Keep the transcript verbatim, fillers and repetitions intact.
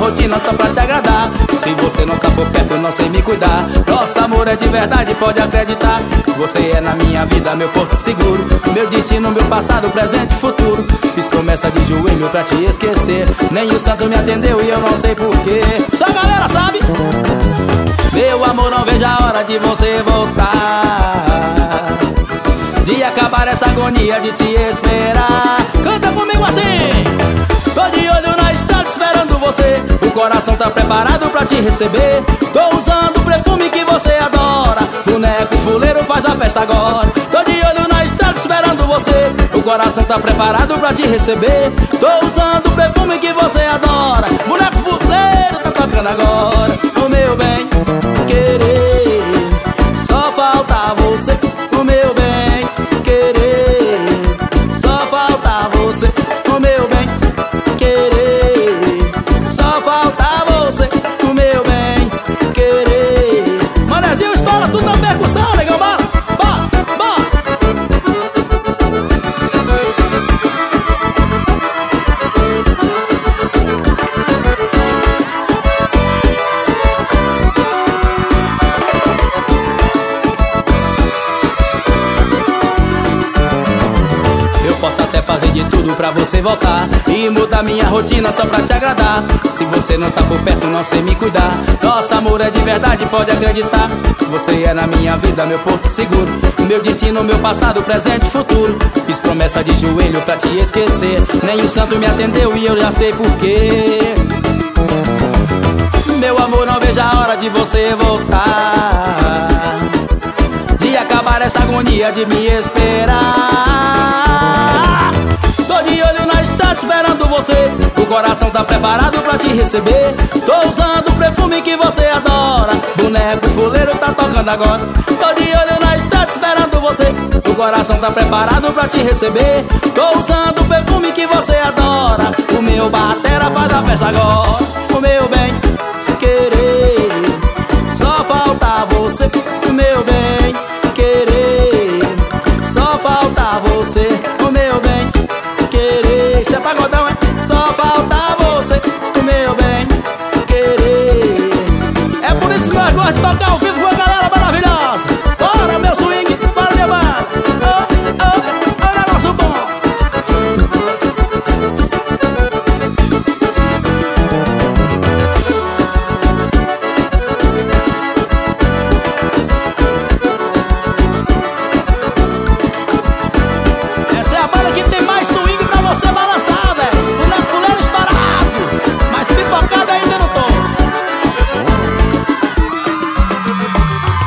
rotina só pra te agradar. Se você não tá por perto, não sei me cuidar. Nosso amor é de verdade, pode acreditar. Você é na minha vida, meu porto seguro, meu destino, meu passado, presente e futuro. Fiz promessa de joelho pra te esquecer, nem o santo me atendeu e eu não sei porquê. Só a galera sabe. Meu amor, não vejo a hora de você voltar, de acabar essa agonia de te esperar. Canta comigo assim. Tô de olho na estrada esperando você, o coração tá preparado pra te receber. Tô usando o perfume que você adora, boneco fuleiro faz a festa agora. Tô de olho na estrada esperando você, o coração tá preparado pra te receber. Tô usando o perfume que você adora, boneco fuleiro tá tocando agora. O meu bem querer, só falta você. O meu bem querer, só falta você. O meu bem querer, só falta você. O meu bem querer. Manezinho estoura tudo na percussão, negão, bora, bora, bora. Posso até fazer de tudo pra você voltar e mudar minha rotina só pra te agradar. Se você não tá por perto, não sei me cuidar. Nosso amor é de verdade, pode acreditar. Você é na minha vida, meu porto seguro, meu destino, meu passado, presente e futuro. Fiz promessa de joelho pra te esquecer, nem o santo me atendeu e eu já sei porquê. Meu amor, não vejo a hora de você voltar, de acabar essa agonia de me esperar. Tô de olho na estrada esperando você, o coração tá preparado pra te receber. Tô usando o perfume que você adora, boneco fuleiro tá tocando agora. Tô de olho na estrada esperando você, o coração tá preparado pra te receber. Tô usando o perfume que você adora, o meu batera faz a festa agora. O meu bem querer, só falta você. O meu bem querer, só falta você. O meu bem querer. Isso é pagodão.